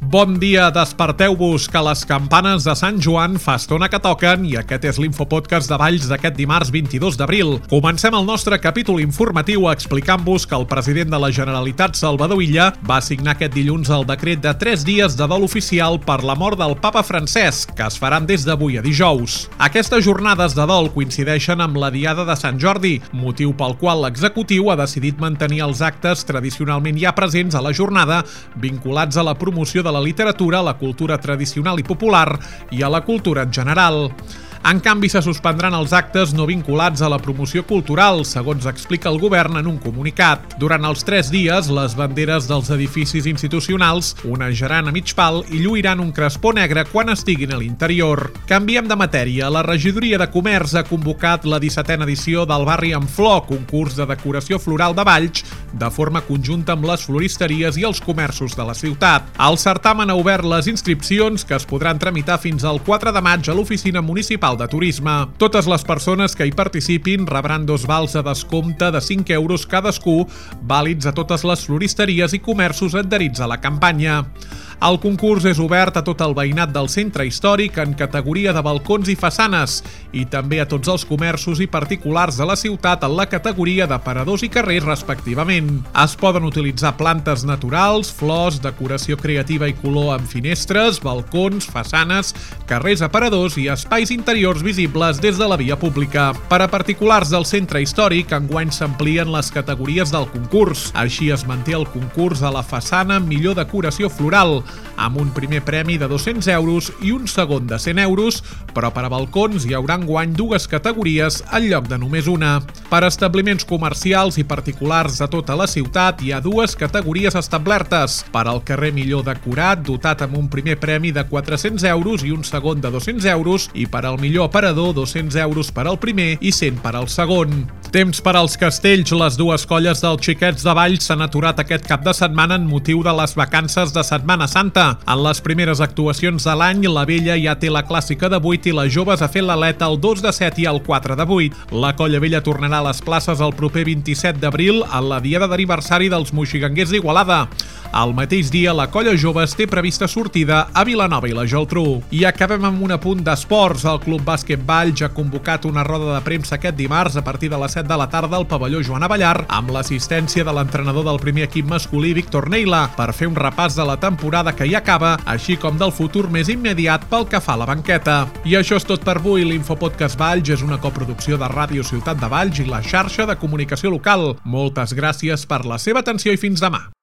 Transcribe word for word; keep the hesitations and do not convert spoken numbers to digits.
Bon dia, desperteu-vos, que les campanes de Sant Joan fa estona que toquen i aquest és l'Infopodcast de Valls d'aquest dimarts vint-i-dos d'abril. Comencem el nostre capítol informatiu explicant-vos que el president de la Generalitat, Salvador Illa, va signar aquest dilluns el decret de tres dies de dol oficial per la mort del papa Francesc, que es faran des d'avui a dijous. Aquestes jornades de dol coincideixen amb la Diada de Sant Jordi, motiu pel qual l'executiu ha decidit mantenir els actes tradicionalment ja presents a la jornada, vinculats a la promoció de la literatura, la cultura tradicional i popular i a la cultura en general. En canvi, se suspendran els actes no vinculats a la promoció cultural, segons explica el govern en un comunicat. Durant els tres dies, les banderes dels edificis institucionals onejaran a mig pal i lluiran un crespó negre quan estiguin a l'interior. Canviem de matèria. La Regidoria de Comerç ha convocat la dissetena edició del Barri en Flor, concurs de decoració floral de Valls, de forma conjunta amb les floristeries i els comerços de la ciutat. El certamen ha obert les inscripcions, que es podran tramitar fins al quatre de maig a l'Oficina Municipal de Turisme. Totes les persones que hi participin rebran dos vals de descompte de cinc euros cadascú, vàlids a totes les floristeries i comerços adherits a la campanya. El concurs és obert a tot el veïnat del centre històric en categoria de balcons i façanes i també a tots els comerços i particulars de la ciutat en la categoria d'aparadors i carrers respectivament. Es poden utilitzar plantes naturals, flors, decoració creativa i color amb finestres, balcons, façanes, carrers aparadors i espais interiors visibles des de la via pública. Per a particulars del centre històric, enguany s'amplien les categories del concurs. Així es manté el concurs a la façana amb millor decoració floral, amb un primer premi de dos-cents euros i un segon de cent euros, però per a balcons hi haurà enguany dues categories en lloc de només una. Per a establiments comercials i particulars de tota la ciutat hi ha dues categories establertes. Per al carrer millor decorat, dotat amb un primer premi de quatre-cents euros i un segon de dos-cents euros, i per al millor aparador, dos-cents euros per al primer i cent per al segon. Temps per als castells. Les dues colles dels Xiquets de Valls s'han aturat aquest cap de setmana en motiu de les vacances de Setmana Santa. En les primeres actuacions de l'any, la vella ja té la clàssica de vuit i les joves ha fet l'aleta el dos de set i el quatre de vuit. La colla vella tornarà a les places el proper vint-i-set d'abril en la diada d'aniversari dels moixiganguers d'Igualada. El mateix dia, la colla joves té prevista sortida a Vilanova i la Geltrú. I acabem amb un apunt d'esports. El Club Bàsquet Valls ha convocat una roda de premsa aquest dimarts a partir de les set de la tarda al pavelló Joan Avellar amb l'assistència de l'entrenador del primer equip masculí, Víctor Neila, per fer un repàs de la temporada que hi acaba, així com del futur més immediat pel que fa a la banqueta. I això és tot per avui. L'Infopodcast Valls és una coproducció de Ràdio Ciutat de Valls i la xarxa de comunicació local. Moltes gràcies per la seva atenció i fins demà.